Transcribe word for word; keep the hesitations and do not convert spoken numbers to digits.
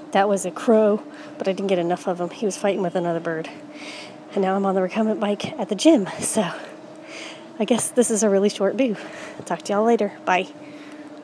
That was a crow, but I didn't get enough of him. He was fighting with another bird. And now I'm on the recumbent bike at the gym. So I guess this is a really short boo. Talk to y'all later. Bye.